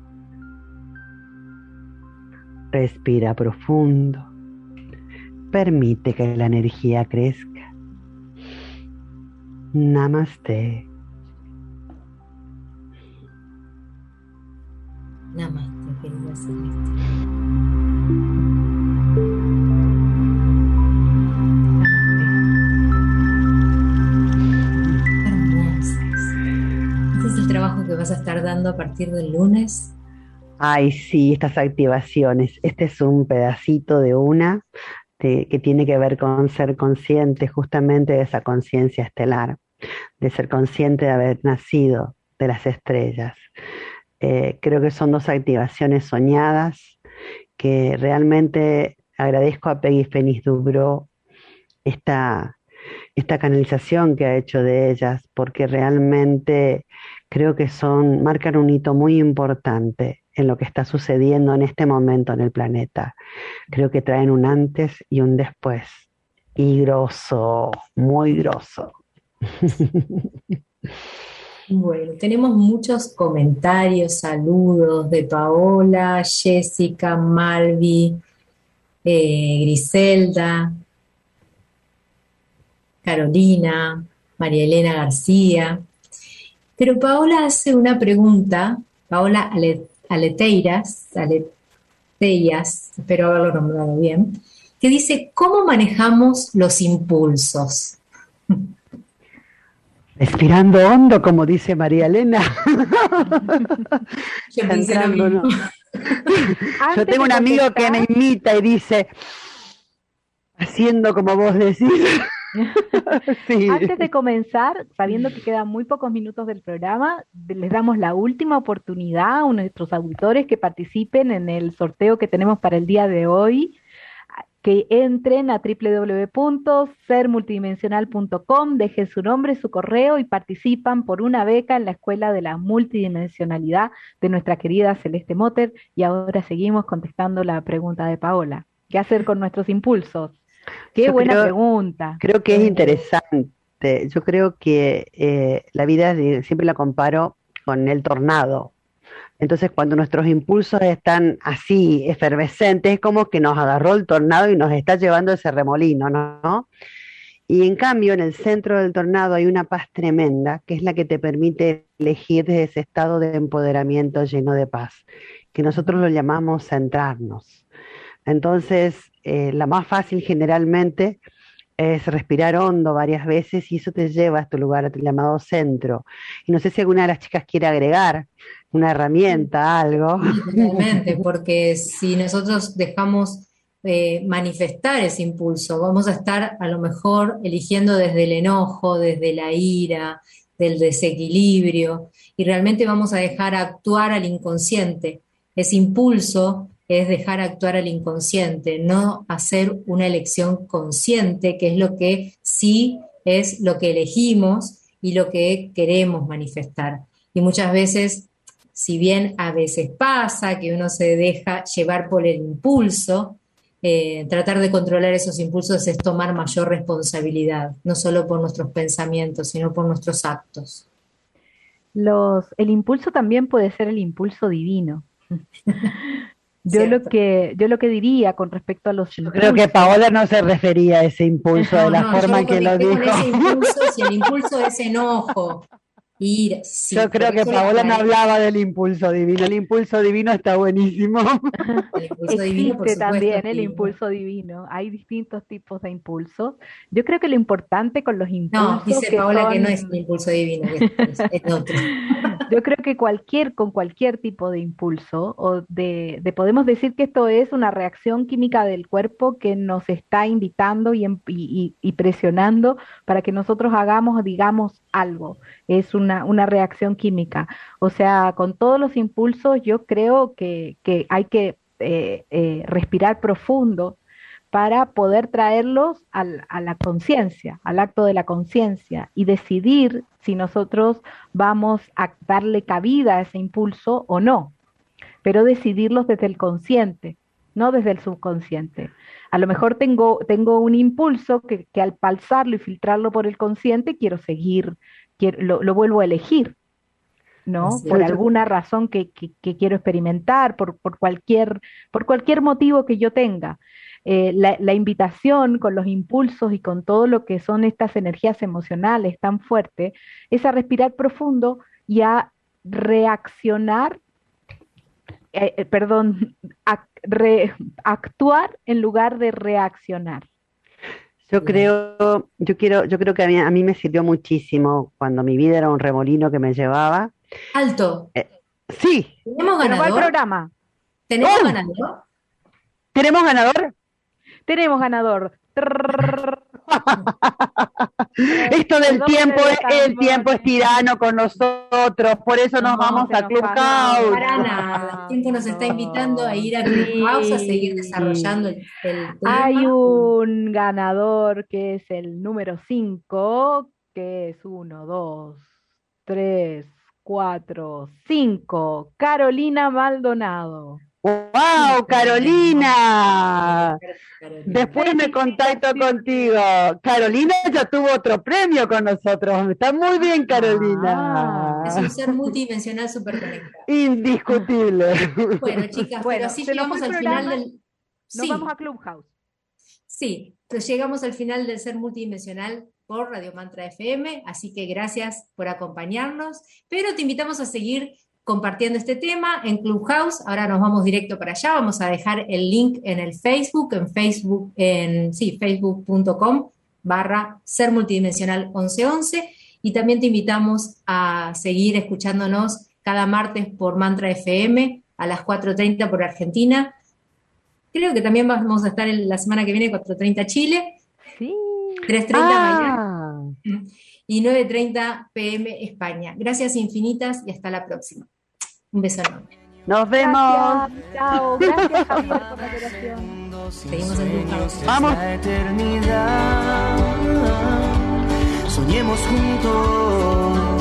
Respira profundo. Permite que la energía crezca. Namaste. Namaste, querida Celeste. Este es el trabajo que vas a estar dando a partir del lunes. Ay, sí, estas activaciones. Este es un pedacito de una de, que tiene que ver con ser consciente justamente de esa conciencia estelar, de ser consciente de haber nacido de las estrellas. Eh, creo que son dos activaciones soñadas que realmente agradezco a Peggy Fénix Dubrow esta, esta canalización que ha hecho de ellas, porque realmente creo que son, marcan un hito muy importante en lo que está sucediendo en este momento en el planeta. Creo que traen un antes y un después. Y grosso, muy grosso. Bueno, tenemos muchos comentarios, saludos de Paola, Jessica, Malvi, eh, Griselda, Carolina, María Elena García. Pero Paola hace una pregunta, Paola Ale, Aleteiras, Aleteiras, espero haberlo nombrado bien, que dice: ¿cómo manejamos los impulsos? Respirando hondo, como dice María Elena. Yo pensé lo mismo. Yo tengo un amigo que me imita y dice, haciendo como vos decís. Sí. Antes de comenzar, sabiendo que quedan muy pocos minutos del programa, les damos la última oportunidad a nuestros auditores que participen en el sorteo que tenemos para el día de hoy, que entren a doble u doble u doble u punto ser multidimensional punto com, dejen su nombre, su correo y participan por una beca en la Escuela de la Multidimensionalidad de nuestra querida Celeste Motter. Y ahora seguimos contestando la pregunta de Paola. ¿Qué hacer con nuestros impulsos? Qué Yo buena creo, pregunta. Creo que es interesante. Yo creo que eh, la vida de, siempre la comparo con el tornado. Entonces, cuando nuestros impulsos están así, efervescentes, es como que nos agarró el tornado y nos está llevando ese remolino, ¿no? Y en cambio, en el centro del tornado hay una paz tremenda, que es la que te permite elegir desde ese estado de empoderamiento lleno de paz, que nosotros lo llamamos centrarnos. Entonces, eh, la más fácil generalmente es respirar hondo varias veces y eso te lleva a este lugar, a tu llamado centro. Y no sé si alguna de las chicas quiere agregar una herramienta, algo. Sí, totalmente, porque si nosotros dejamos eh, manifestar ese impulso, vamos a estar a lo mejor eligiendo desde el enojo, desde la ira, del desequilibrio, y realmente vamos a dejar actuar al inconsciente. Ese impulso es dejar actuar al inconsciente, no hacer una elección consciente, que es lo que sí es lo que elegimos y lo que queremos manifestar. Y muchas veces, si bien a veces pasa que uno se deja llevar por el impulso, eh, tratar de controlar esos impulsos es tomar mayor responsabilidad, no solo por nuestros pensamientos, sino por nuestros actos. Los, el impulso también puede ser el impulso divino. Yo lo Cierto. que, yo lo que diría con respecto a los Yo creo que impulsos, Paola no se refería a ese impulso de No, la no, yo forma en lo que lo conecté con dijo. ese impulso, si el impulso es enojo, ira, sí, Yo creo por que eso lo Paola no aclaré. hablaba del impulso divino. El impulso divino está buenísimo. El impulso divino, por existe supuesto, también es el divino. impulso divino. Hay distintos tipos de impulsos. Yo creo que lo importante con los No, impulsos dice que Paola que no es son, el impulso divino, que es, es otro. yo creo que cualquier, con cualquier tipo de impulso, o de, de podemos decir que esto es una reacción química del cuerpo que nos está invitando y, em- y- y- y presionando para que nosotros hagamos o digamos algo. Es una, una reacción química. O sea, con todos los impulsos, yo creo que, que hay que eh, eh, respirar profundo para poder traerlos al- a la conciencia, al acto de la conciencia y decidir si nosotros vamos a darle cabida a ese impulso o no, pero decidirlos desde el consciente, no desde el subconsciente. A lo mejor tengo, tengo un impulso que, que al palzarlo y filtrarlo por el consciente quiero seguir, quiero, lo, lo vuelvo a elegir, ¿no? Así Por es. Yo- alguna razón que, que- que quiero experimentar, por, por cualquier, por cualquier motivo que yo tenga. Eh, la, la invitación con los impulsos y con todo lo que son estas energías emocionales tan fuertes es a respirar profundo y a reaccionar, eh, eh, perdón, a re- actuar en lugar de reaccionar. Yo Bien. creo, yo quiero, yo creo que a mí, a mí me sirvió muchísimo cuando mi vida era un remolino que me llevaba. Alto, Eh, sí, ¿tenemos Se nos va el ganador? programa. ¿Tenemos ¡Oh! ganador? ¿Tenemos ganador? Tenemos ganador. Trrr. Esto del Perdón por tiempo, el el tiempo es tirano con nosotros, por eso nos No, vamos se a nos pasó. Clubhouse. Para nada, el tiempo nos está invitando a ir a Clubhouse a seguir desarrollando el, el Hay tema. un ganador que es el número cinco, que es uno, dos, tres, cuatro, cinco. Carolina Maldonado. ¡Wow, Carolina! Carolina. Después me contacto contigo. Carolina ya tuvo otro premio con nosotros. Está muy bien, Carolina. Es un ser multidimensional súper conectado. Indiscutible. Bueno, chicas, Bueno, pero así se nos llegamos fue al el final programa. del... Nos Sí, vamos a Clubhouse. sí, entonces llegamos al final del ser multidimensional por Radio Mantra F M, así que gracias por acompañarnos, pero te invitamos a seguir compartiendo este tema en Clubhouse. Ahora nos vamos directo para allá, vamos a dejar el link en el Facebook, en Facebook, en sí, facebook.com barra ser multidimensional once once, y también te invitamos a seguir escuchándonos cada martes por Mantra F M a las cuatro treinta por Argentina. Creo que también vamos a estar en la semana que viene cuatro treinta Chile, Sí. tres treinta mañana Ah, y nueve treinta P M España. Gracias infinitas y hasta la próxima. Un beso enorme. nos vemos. Gracias. Chao. Gracias, Javier, por la operación. Seguimos en Clubhouse. Vamos. La eternidad. Soñemos juntos.